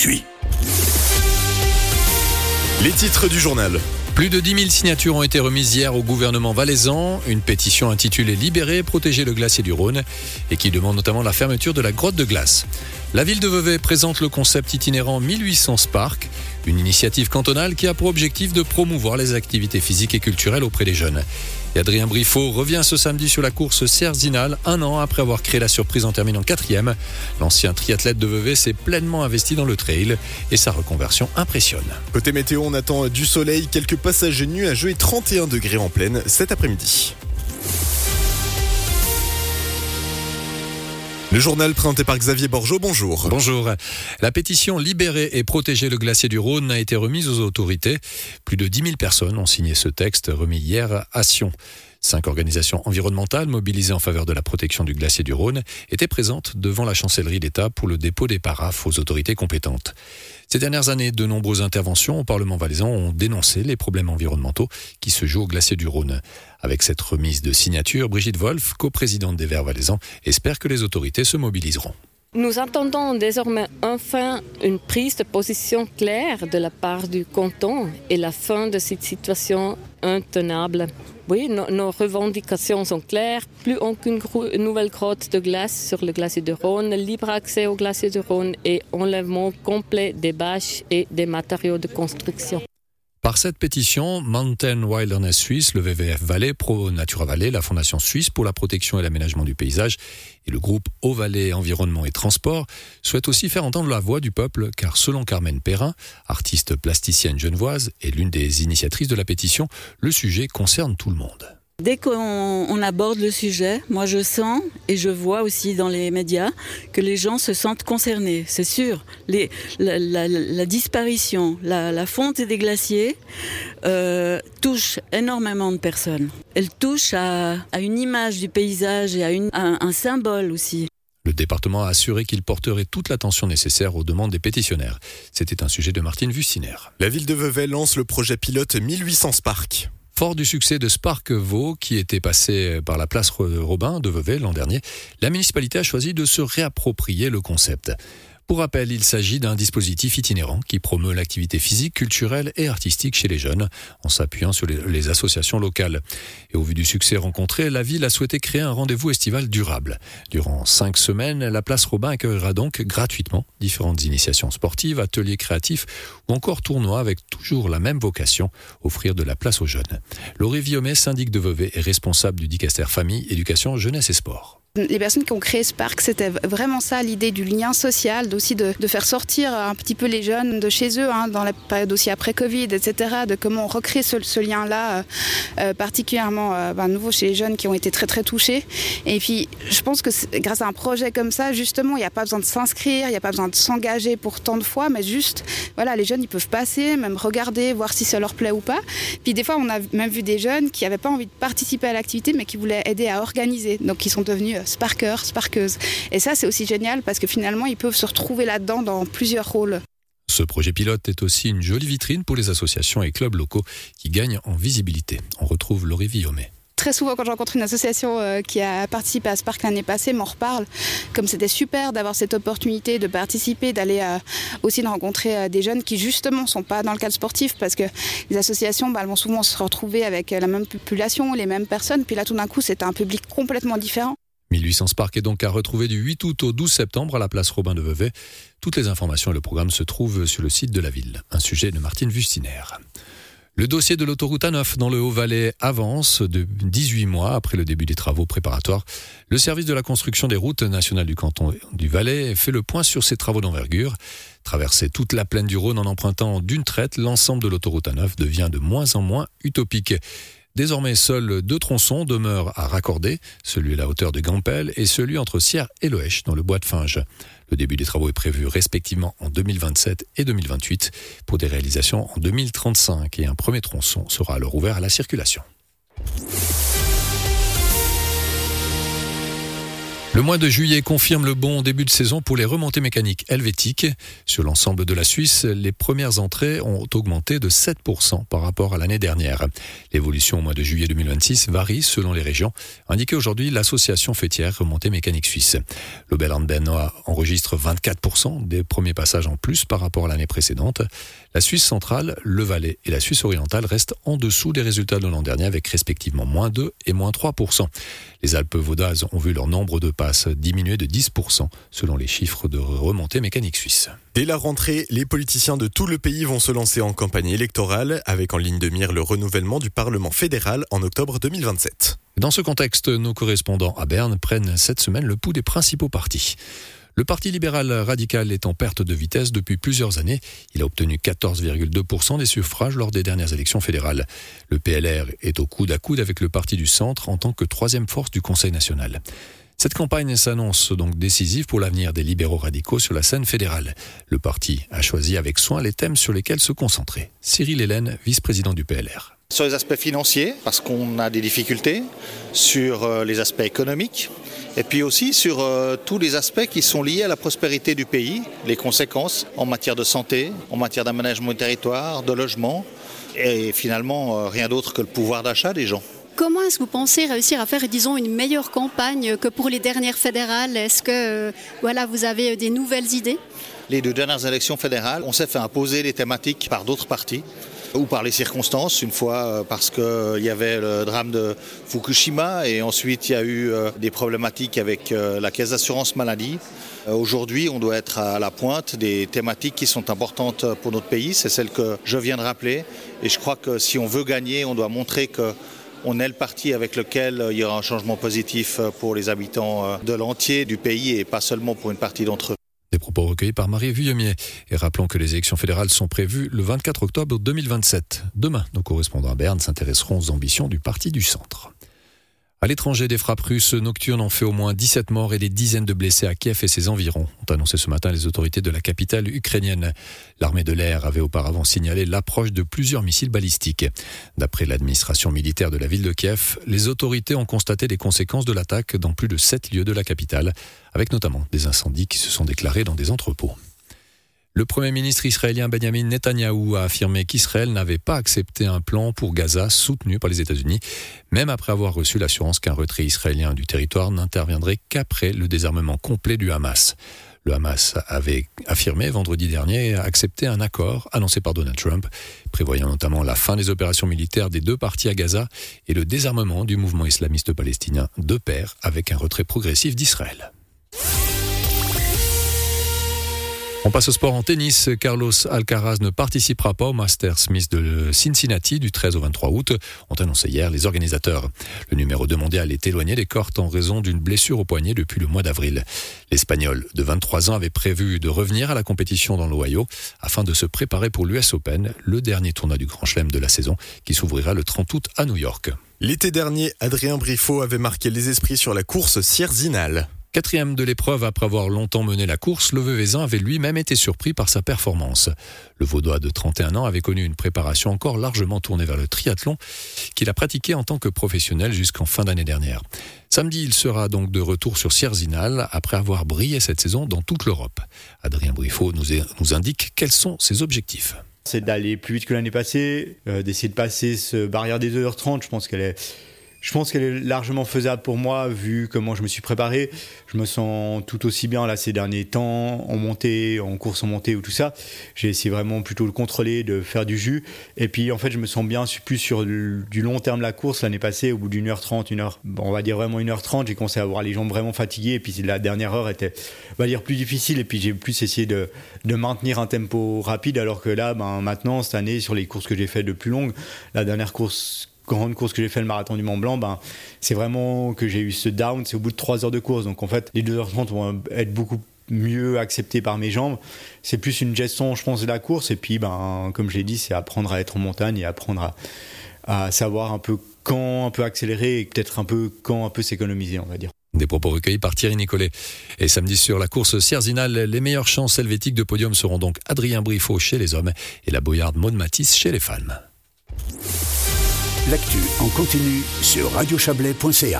Suis. Les titres du journal. Plus de 10 000 signatures ont été remises hier au gouvernement valaisan. Une pétition intitulée « Libérer, protéger le glacier du Rhône » et qui demande notamment la fermeture de la grotte de glace. La ville de Vevey présente le concept itinérant 1800 Spark, une initiative cantonale qui a pour objectif de promouvoir les activités physiques et culturelles auprès des jeunes. Et Adrien Briffaut revient ce samedi sur la course Cerzinal, un an après avoir créé la surprise en terminant 4e. L'ancien triathlète de Vevey s'est pleinement investi dans le trail et sa reconversion impressionne. Côté météo, on attend du soleil, quelques passages nuageux et 31 degrés en pleine cet après-midi. Le journal présenté par Xavier Borgeaud, bonjour. Bonjour. La pétition « Libérer et protéger le glacier du Rhône » a été remise aux autorités. Plus de 10 000 personnes ont signé ce texte remis hier à Sion. 5 organisations environnementales mobilisées en faveur de la protection du glacier du Rhône étaient présentes devant la chancellerie d'État pour le dépôt des paraphes aux autorités compétentes. Ces dernières années, de nombreuses interventions au Parlement valaisan ont dénoncé les problèmes environnementaux qui se jouent au glacier du Rhône. Avec cette remise de signature, Brigitte Wolf, coprésidente des Verts valaisans, espère que les autorités se mobiliseront. Nous attendons désormais enfin une prise de position claire de la part du canton et la fin de cette situation intenable. Oui, nos revendications sont claires. Plus aucune nouvelle grotte de glace sur le glacier du Rhône, libre accès au glacier du Rhône et enlèvement complet des bâches et des matériaux de construction. Par cette pétition, Mountain Wilderness Suisse, le WWF Valais, Pro Natura Valais, la Fondation Suisse pour la protection et l'aménagement du paysage et le groupe Eau Valais Environnement et Transport souhaitent aussi faire entendre la voix du peuple car selon Carmen Perrin, artiste plasticienne genevoise et l'une des initiatrices de la pétition, le sujet concerne tout le monde. Dès qu'on aborde le sujet, moi je sens et je vois aussi dans les médias que les gens se sentent concernés. C'est sûr, la disparition, la fonte des glaciers touche énormément de personnes. Elle touche à une image du paysage et à un symbole aussi. Le département a assuré qu'il porterait toute l'attention nécessaire aux demandes des pétitionnaires. C'était un sujet de Martine Vuciner. La ville de Vevey lance le projet pilote 1800 Spark. Fort du succès de Spark Vaud, qui était passé par la place Robin de Vevey l'an dernier, la municipalité a choisi de se réapproprier le concept. Pour rappel, il s'agit d'un dispositif itinérant qui promeut l'activité physique, culturelle et artistique chez les jeunes, en s'appuyant sur les associations locales. Et au vu du succès rencontré, la ville a souhaité créer un rendez-vous estival durable. Durant 5 semaines, la place Robin accueillera donc gratuitement différentes initiations sportives, ateliers créatifs ou encore tournois avec toujours la même vocation, offrir de la place aux jeunes. Laurie Viomet, syndic de Vevey et responsable du Dicaster Famille, Éducation, Jeunesse et Sport. Les personnes qui ont créé Spark, c'était vraiment ça, l'idée du lien social, aussi de faire sortir un petit peu les jeunes de chez eux, dans la période aussi après Covid, etc., de comment on recrée ce lien-là, particulièrement nouveau chez les jeunes qui ont été très très touchés. Et puis, je pense que grâce à un projet comme ça, justement, il n'y a pas besoin de s'inscrire, il n'y a pas besoin de s'engager pour tant de fois, mais juste, voilà, les jeunes, ils peuvent passer, même regarder, voir si ça leur plaît ou pas. Puis des fois, on a même vu des jeunes qui n'avaient pas envie de participer à l'activité, mais qui voulaient aider à organiser, donc ils sont devenus sparkeurs, sparkeuses. Et ça, c'est aussi génial parce que finalement, ils peuvent se retrouver là-dedans dans plusieurs rôles. Ce projet pilote est aussi une jolie vitrine pour les associations et clubs locaux qui gagnent en visibilité. On retrouve Laurie Viomet. Très souvent, quand je rencontre une association qui a participé à Spark l'année passée, m'en reparle. Comme c'était super d'avoir cette opportunité de participer, d'aller aussi de rencontrer des jeunes qui justement ne sont pas dans le cadre sportif parce que les associations elles vont souvent se retrouver avec la même population, les mêmes personnes. Puis là, tout d'un coup, c'est un public complètement différent. 1800 Spark est donc à retrouver du 8 août au 12 septembre à la place Robin de Vevey. Toutes les informations et le programme se trouvent sur le site de la ville. Un sujet de Martine Vuciner. Le dossier de l'autoroute A9 dans le Haut-Valais avance de 18 mois après le début des travaux préparatoires. Le service de la construction des routes nationales du canton du Valais fait le point sur ces travaux d'envergure. Traverser toute la plaine du Rhône en empruntant d'une traite l'ensemble de l'autoroute A9 devient de moins en moins utopique. Désormais, seuls 2 tronçons demeurent à raccorder, celui à la hauteur de Gampel et celui entre Sierre et Loèche dans le bois de Finge. Le début des travaux est prévu respectivement en 2027 et 2028 pour des réalisations en 2035 et un premier tronçon sera alors ouvert à la circulation. Le mois de juillet confirme le bon début de saison pour les remontées mécaniques helvétiques. Sur l'ensemble de la Suisse, les premières entrées ont augmenté de 7% par rapport à l'année dernière. L'évolution au mois de juillet 2026 varie selon les régions, indiquait aujourd'hui l'association fêtière Remontées mécaniques suisse. L'Oberland bernois enregistre 24% des premiers passages en plus par rapport à l'année précédente. La Suisse centrale, le Valais et la Suisse orientale restent en dessous des résultats de l'an dernier avec respectivement -2 et -3%. Les Alpes vaudaises ont vu leur nombre de passes diminuer de 10% selon les chiffres de remontée mécanique suisse. Dès la rentrée, les politiciens de tout le pays vont se lancer en campagne électorale avec en ligne de mire le renouvellement du Parlement fédéral en octobre 2027. Dans ce contexte, nos correspondants à Berne prennent cette semaine le pouls des principaux partis. Le Parti libéral radical est en perte de vitesse depuis plusieurs années. Il a obtenu 14,2% des suffrages lors des dernières élections fédérales. Le PLR est au coude à coude avec le Parti du Centre en tant que troisième force du Conseil national. Cette campagne s'annonce donc décisive pour l'avenir des libéraux radicaux sur la scène fédérale. Le parti a choisi avec soin les thèmes sur lesquels se concentrer. Cyril Hélène, vice-président du PLR. Sur les aspects financiers, parce qu'on a des difficultés, sur les aspects économiques, et puis aussi sur tous les aspects qui sont liés à la prospérité du pays, les conséquences en matière de santé, en matière d'aménagement du territoire, de logement, et finalement rien d'autre que le pouvoir d'achat des gens. Comment est-ce que vous pensez réussir à faire, disons, une meilleure campagne que pour les dernières fédérales ? Est-ce que vous avez des nouvelles idées ? Les 2 dernières élections fédérales, on s'est fait imposer les thématiques par d'autres partis ou par les circonstances, une fois parce qu'il y avait le drame de Fukushima et ensuite il y a eu des problématiques avec la caisse d'assurance maladie. Aujourd'hui, on doit être à la pointe des thématiques qui sont importantes pour notre pays, c'est celle que je viens de rappeler et je crois que si on veut gagner, on doit montrer qu'on est le parti avec lequel il y aura un changement positif pour les habitants de l'entier du pays et pas seulement pour une partie d'entre eux. Des propos recueillis par Marie Vuillemier. Et rappelons que les élections fédérales sont prévues le 24 octobre 2027. Demain, nos correspondants à Berne s'intéresseront aux ambitions du Parti du Centre. À l'étranger, des frappes russes nocturnes ont fait au moins 17 morts et des dizaines de blessés à Kiev et ses environs, ont annoncé ce matin les autorités de la capitale ukrainienne. L'armée de l'air avait auparavant signalé l'approche de plusieurs missiles balistiques. D'après l'administration militaire de la ville de Kiev, les autorités ont constaté les conséquences de l'attaque dans plus de 7 lieux de la capitale, avec notamment des incendies qui se sont déclarés dans des entrepôts. Le Premier ministre israélien Benjamin Netanyahou a affirmé qu'Israël n'avait pas accepté un plan pour Gaza soutenu par les États-Unis, même après avoir reçu l'assurance qu'un retrait israélien du territoire n'interviendrait qu'après le désarmement complet du Hamas. Le Hamas avait affirmé vendredi dernier accepter un accord annoncé par Donald Trump, prévoyant notamment la fin des opérations militaires des 2 parties à Gaza et le désarmement du mouvement islamiste palestinien de pair avec un retrait progressif d'Israël. On passe au sport en tennis. Carlos Alcaraz ne participera pas au Masters Smith de Cincinnati du 13 au 23 août, ont annoncé hier les organisateurs. Le numéro 2 mondial est éloigné des cortes en raison d'une blessure au poignet depuis le mois d'avril. L'Espagnol de 23 ans avait prévu de revenir à la compétition dans l'Ohio afin de se préparer pour l'US Open, le dernier tournoi du Grand Chelem de la saison qui s'ouvrira le 30 août à New York. L'été dernier, Adrien Briffaut avait marqué les esprits sur la course Sierzinal. 4e de l'épreuve après avoir longtemps mené la course, le Veuvezin avait lui-même été surpris par sa performance. Le Vaudois de 31 ans avait connu une préparation encore largement tournée vers le triathlon qu'il a pratiqué en tant que professionnel jusqu'en fin d'année dernière. Samedi, il sera donc de retour sur Sierzinal après avoir brillé cette saison dans toute l'Europe. Adrien Briffaut nous indique quels sont ses objectifs. C'est d'aller plus vite que l'année passée, d'essayer de passer ce barrière des 2h30, Je pense qu'elle est largement faisable pour moi, vu comment je me suis préparé. Je me sens tout aussi bien là ces derniers temps, en montée, en course en montée ou tout ça. J'ai essayé vraiment plutôt de contrôler, de faire du jus. Et puis en fait, je me sens bien plus sur du long terme de la course. L'année passée, au bout d'1h30, on va dire vraiment 1h30, j'ai commencé à avoir les jambes vraiment fatiguées. Et puis la dernière heure était, on va dire, plus difficile. Et puis j'ai plus essayé de maintenir un tempo rapide, alors que là, maintenant, cette année, sur les courses que j'ai faites de plus longues, la dernière grande course que j'ai fait, le marathon du Mont Blanc, c'est vraiment que j'ai eu ce down, c'est au bout de 3 heures de course. Donc en fait, les 2h30 vont être beaucoup mieux acceptées par mes jambes. C'est plus une gestion, je pense, de la course. Et puis, comme je l'ai dit, c'est apprendre à être en montagne et apprendre à savoir un peu quand un peu accélérer et peut-être un peu quand un peu s'économiser, on va dire. Des propos recueillis par Thierry Nicolet. Et samedi sur la course Sierzinal, les meilleures chances helvétiques de podium seront donc Adrien Briffaut chez les hommes et la boyarde Maud Matisse chez les femmes. L'actu en continu sur radiochablais.ch.